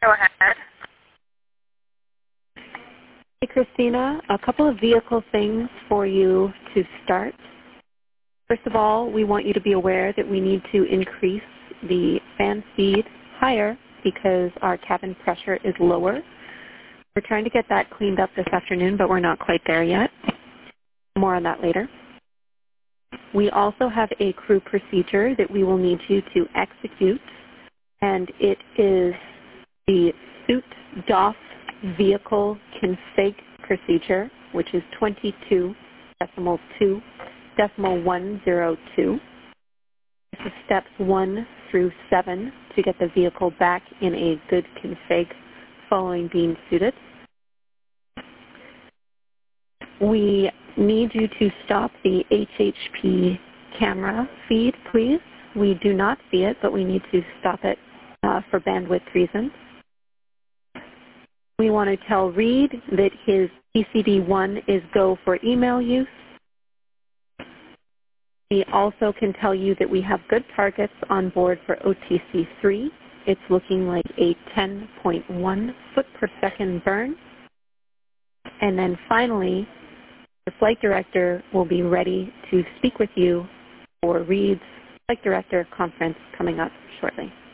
Go ahead. Hey, Christina, a couple of vehicle things for you to start. First of all, we want you to be aware that we need to increase the fan speed higher because our cabin pressure is lower. We're trying to get that cleaned up this afternoon, but we're not quite there yet. More on that later. We also have a crew procedure that we will need you to execute, and it is the suit DOF vehicle config procedure, which is 22.2.102. This is steps 1 through 7 to get the vehicle back in a good config following being suited. We need you to stop the HHP camera feed, please. We do not see it, but we need to stop it for bandwidth reasons. We want to tell Reed that his ECD1 is go for email use. We also can tell you that we have good targets on board for OTC3. It's looking like a 10.1 foot per second burn. And then finally, the flight director will be ready to speak with you for Reed's flight director conference coming up shortly.